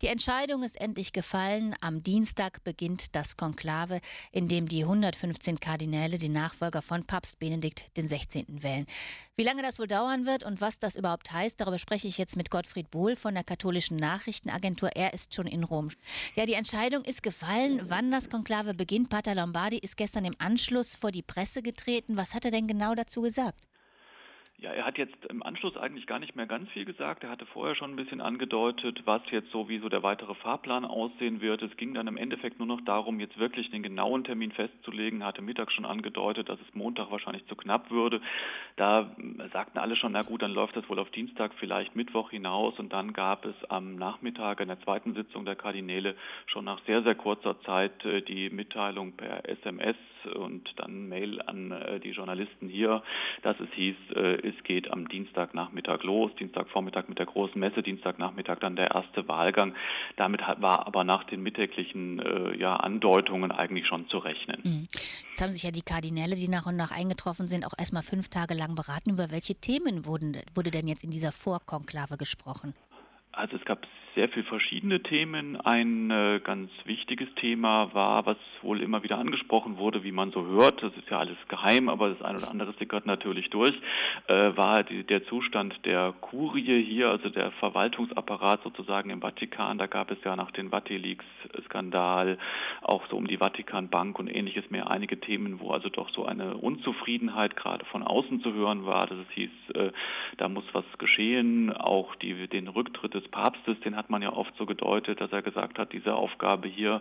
Die Entscheidung ist endlich gefallen. Am Dienstag beginnt das Konklave, in dem die 115 Kardinäle den Nachfolger von Papst Benedikt XVI. Wählen. Wie lange das wohl dauern wird und was das überhaupt heißt, darüber spreche ich jetzt mit Gottfried Bohl von der Katholischen Nachrichtenagentur. Er ist schon in Rom. Ja, die Entscheidung ist gefallen, wann das Konklave beginnt. Pater Lombardi ist gestern im Anschluss vor die Presse getreten. Was hat er denn genau dazu gesagt? Ja, er hat jetzt im Anschluss eigentlich gar nicht mehr ganz viel gesagt. Er hatte vorher schon ein bisschen angedeutet, was jetzt so wie so der weitere Fahrplan aussehen wird. Es ging dann im Endeffekt nur noch darum, jetzt wirklich den genauen Termin festzulegen. Er hatte mittags schon angedeutet, dass es Montag wahrscheinlich zu knapp würde. Da sagten alle schon, na gut, dann läuft das wohl auf Dienstag, vielleicht Mittwoch hinaus. Und dann gab es am Nachmittag in der zweiten Sitzung der Kardinäle schon nach sehr, sehr kurzer Zeit die Mitteilung per SMS und dann Mail an die Journalisten hier, dass es hieß, es geht am Dienstagnachmittag los, Dienstagvormittag mit der großen Messe, Dienstagnachmittag dann der erste Wahlgang. Damit war aber nach den mittäglichen Andeutungen eigentlich schon zu rechnen. Jetzt haben sich ja die Kardinäle, die nach und nach eingetroffen sind, auch erstmal 5 Tage lang beraten. Über welche Themen wurde denn jetzt in dieser Vorkonklave gesprochen? Also es gab sehr viele verschiedene Themen. Ein ganz wichtiges Thema war, was wohl immer wieder angesprochen wurde, wie man so hört, das ist ja alles geheim, aber das eine oder andere sickert natürlich durch, war der Zustand der Kurie hier, also der Verwaltungsapparat sozusagen im Vatikan. Da gab es ja nach den Vatileaks-Skandal, auch so um die Vatikanbank und ähnliches mehr einige Themen, wo also doch so eine Unzufriedenheit gerade von außen zu hören war, dass es hieß, da muss was geschehen, auch den Rücktritt des Papstes, den hat man ja oft so gedeutet, dass er gesagt hat, diese Aufgabe hier,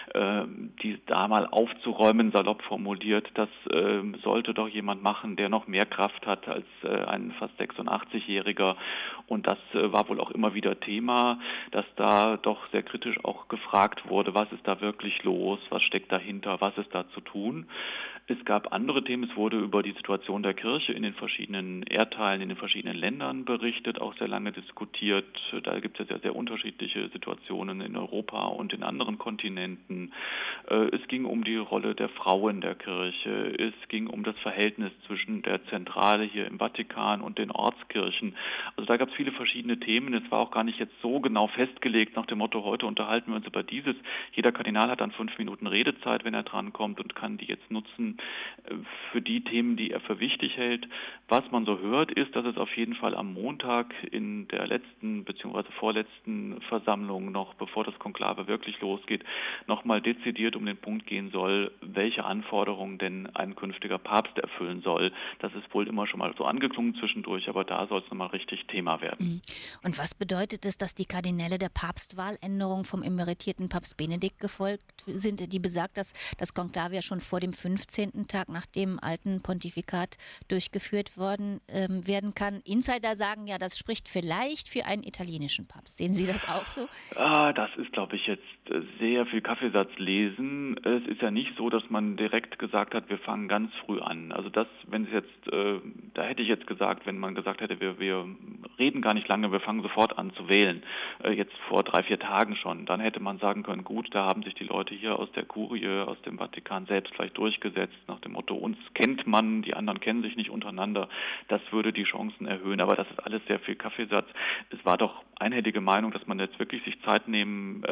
die da mal aufzuräumen, salopp formuliert, das sollte doch jemand machen, der noch mehr Kraft hat als ein fast 86-Jähriger. Und das war wohl auch immer wieder Thema, dass da doch sehr kritisch auch gefragt wurde, was ist da wirklich los, was steckt dahinter, was ist da zu tun. Es gab andere Themen, es wurde über die Situation der Kirche in den verschiedenen Erdteilen, in den verschiedenen Ländern berichtet, auch sehr lange diskutiert. Da gibt es ja sehr, sehr unterschiedliche Situationen in Europa und in anderen Kontinenten. Es ging um die Rolle der Frau in der Kirche. Es ging um das Verhältnis zwischen der Zentrale hier im Vatikan und den Ortskirchen. Also da gab es viele verschiedene Themen. Es war auch gar nicht jetzt so genau festgelegt nach dem Motto, heute unterhalten wir uns über dieses. Jeder Kardinal hat dann 5 Minuten Redezeit, wenn er drankommt und kann die jetzt nutzen für die Themen, die er für wichtig hält. Was man so hört, ist, dass es auf jeden Fall am Montag in der letzten bzw. vorletzten Versammlung noch, bevor das Konklave wirklich losgeht, nochmal dezidiert um den Punkt gehen soll, welche Anforderungen denn ein künftiger Papst erfüllen soll. Das ist wohl immer schon mal so angeklungen zwischendurch, aber da soll es nochmal richtig Thema werden. Und was bedeutet es, dass die Kardinäle der Papstwahländerung vom emeritierten Papst Benedikt gefolgt sind, die besagt, dass das Konklave ja schon vor dem 15. Tag nach dem alten Pontifikat durchgeführt werden kann? Insider sagen ja, das spricht vielleicht für einen italienischen Papst. Sehen Sie das auch so? Das ist, glaube ich, jetzt sehr viel Kaffeesatz lesen. Es ist ja nicht so, dass man direkt gesagt hat, wir fangen ganz früh an. Also das, wenn es jetzt, da hätte ich jetzt gesagt, wenn man gesagt hätte, wir reden gar nicht lange, wir fangen sofort an zu wählen, jetzt vor 3-4 Tagen schon, dann hätte man sagen können, gut, da haben sich die Leute hier aus der Kurie, aus dem Vatikan selbst vielleicht durchgesetzt, nach dem Motto, uns kennt man, die anderen kennen sich nicht untereinander, das würde die Chancen erhöhen, aber das ist alles sehr viel Kaffeesatz. Es war doch einhellige Meinung, dass man jetzt wirklich sich Zeit nehmen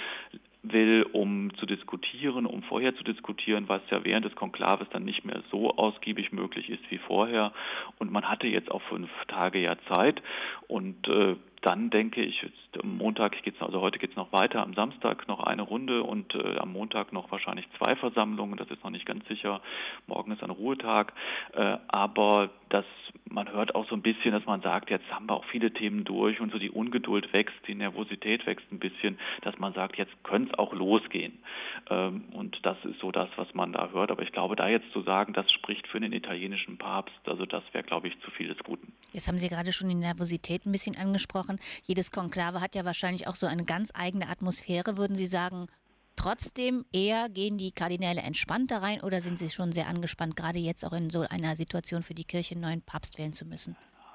will, um zu diskutieren, um vorher zu diskutieren, was ja während des Konklaves dann nicht mehr so ausgiebig möglich ist wie vorher. Und man hatte jetzt auch 5 Tage ja Zeit und dann denke ich, jetzt am Montag heute geht's noch weiter, am Samstag noch eine Runde und am Montag noch wahrscheinlich 2 Versammlungen, das ist noch nicht ganz sicher. Morgen ist ein Ruhetag, aber man hört auch so ein bisschen, dass man sagt, jetzt haben wir auch viele Themen durch und so die Ungeduld wächst, die Nervosität wächst ein bisschen, dass man sagt, jetzt könnte es auch losgehen. Und das ist so das, was man da hört. Aber ich glaube, da jetzt zu sagen, das spricht für den italienischen Papst, also das wäre, glaube ich, zu viel des Guten. Jetzt haben Sie gerade schon die Nervosität ein bisschen angesprochen. Jedes Konklave hat ja wahrscheinlich auch so eine ganz eigene Atmosphäre. Würden Sie sagen, trotzdem eher gehen die Kardinäle entspannt da rein oder sind sie schon sehr angespannt, gerade jetzt auch in so einer Situation für die Kirche einen neuen Papst wählen zu müssen?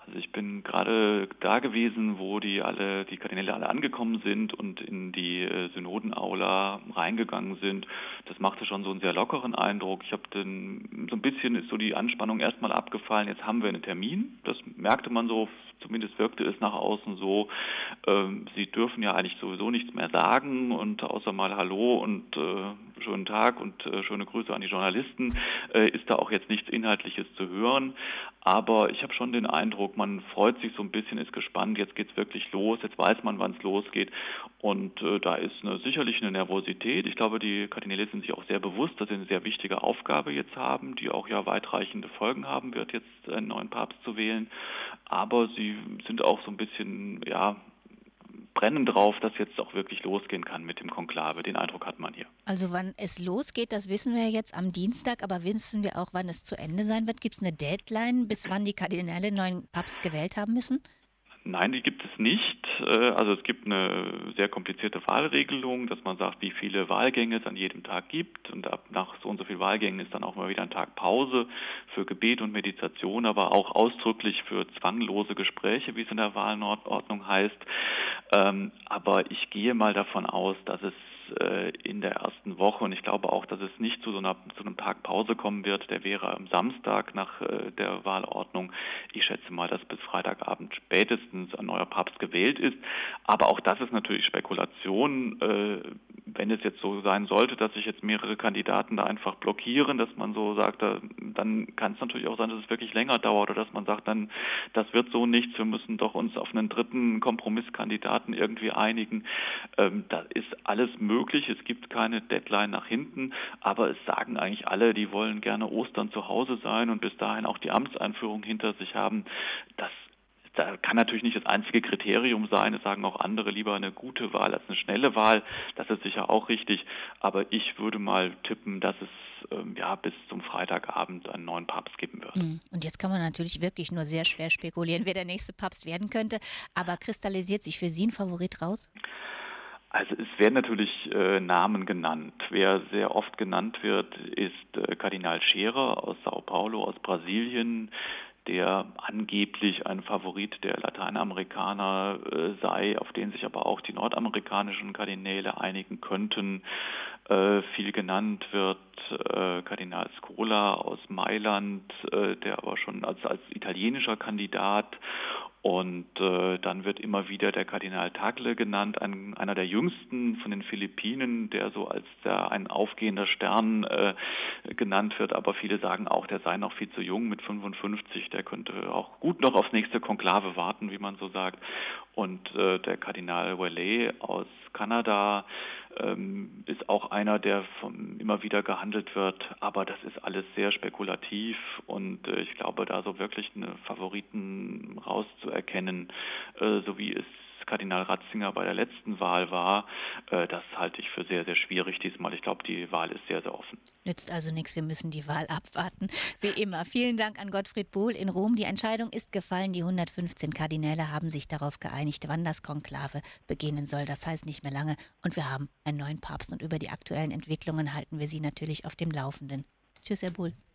Also ich bin gerade da gewesen, wo die Kardinäle alle angekommen sind und in die Synodenaula reingegangen sind. Das machte schon so einen sehr lockeren Eindruck. Ich habe dann so ein bisschen ist so die Anspannung erstmal abgefallen. Jetzt haben wir einen Termin. Das merkte man so, zumindest wirkte es nach außen so. Sie dürfen ja eigentlich sowieso nichts mehr sagen und außer mal Hallo und schönen Tag und schöne Grüße an die Journalisten ist da auch jetzt nichts Inhaltliches zu hören. Aber ich habe schon den Eindruck, man freut sich so ein bisschen, ist gespannt, jetzt geht's wirklich los, jetzt weiß man, wann es losgeht. Und da ist sicherlich eine Nervosität. Ich glaube, die Kardinäle sind sich auch sehr bewusst, dass sie eine sehr wichtige Aufgabe jetzt haben, die auch ja weitreichende Folgen haben wird, jetzt einen neuen Papst zu wählen. Aber sie sind auch so ein bisschen, ja, brennen drauf, dass jetzt auch wirklich losgehen kann mit dem Konklave. Den Eindruck hat man hier. Also wann es losgeht, das wissen wir jetzt am Dienstag, aber wissen wir auch, wann es zu Ende sein wird? Gibt es eine Deadline, bis wann die Kardinäle einen neuen Papst gewählt haben müssen? Nein, die gibt es nicht. Also es gibt eine sehr komplizierte Wahlregelung, dass man sagt, wie viele Wahlgänge es an jedem Tag gibt. Und ab nach so und so viel Wahlgängen ist dann auch mal wieder ein Tag Pause für Gebet und Meditation, aber auch ausdrücklich für zwanglose Gespräche, wie es in der Wahlordnung heißt. Aber ich gehe mal davon aus, dass es in der ersten Woche, und ich glaube auch, dass es nicht zu einem Tag Pause kommen wird, der wäre am Samstag nach der Wahlordnung. Ich schätze mal, dass bis Freitagabend spätestens ein neuer Papst gewählt ist. Aber auch das ist natürlich Spekulation. Wenn es jetzt so sein sollte, dass sich jetzt mehrere Kandidaten da einfach blockieren, dass man so sagt, dann kann es natürlich auch sein, dass es wirklich länger dauert oder dass man sagt, dann das wird so nichts, wir müssen doch uns auf einen dritten Kompromisskandidaten irgendwie einigen. Da ist alles möglich. Es gibt keine Deadline nach hinten, aber es sagen eigentlich alle, die wollen gerne Ostern zu Hause sein und bis dahin auch die Amtseinführung hinter sich haben. Da kann natürlich nicht das einzige Kriterium sein. Es sagen auch andere, lieber eine gute Wahl als eine schnelle Wahl. Das ist sicher auch richtig. Aber ich würde mal tippen, dass es bis zum Freitagabend einen neuen Papst geben wird. Und jetzt kann man natürlich wirklich nur sehr schwer spekulieren, wer der nächste Papst werden könnte. Aber kristallisiert sich für Sie ein Favorit raus? Also es werden natürlich Namen genannt. Wer sehr oft genannt wird, ist Kardinal Scherer aus Sao Paulo, aus Brasilien, der angeblich ein Favorit der Lateinamerikaner sei, auf den sich aber auch die nordamerikanischen Kardinäle einigen könnten. Viel genannt wird Kardinal Scola aus Mailand, der aber schon als italienischer Kandidat. Und dann wird immer wieder der Kardinal Tagle genannt, einer der jüngsten von den Philippinen, der so als ein aufgehender Stern genannt wird. Aber viele sagen auch, der sei noch viel zu jung mit 55. Der könnte auch gut noch aufs nächste Konklave warten, wie man so sagt. Und der Kardinal Ouellet aus Kanada ist auch einer, der immer wieder gehandelt wird, aber das ist alles sehr spekulativ und ich glaube, da so wirklich eine Favoriten rauszuerkennen, so wie es Kardinal Ratzinger bei der letzten Wahl war, das halte ich für sehr, sehr schwierig diesmal. Ich glaube, die Wahl ist sehr, sehr offen. Nützt also nichts, wir müssen die Wahl abwarten. Wie immer, vielen Dank an Gottfried Bohl in Rom. Die Entscheidung ist gefallen. Die 115 Kardinäle haben sich darauf geeinigt, wann das Konklave beginnen soll. Das heißt nicht mehr lange und wir haben einen neuen Papst und über die aktuellen Entwicklungen halten wir Sie natürlich auf dem Laufenden. Tschüss, Herr Bohl.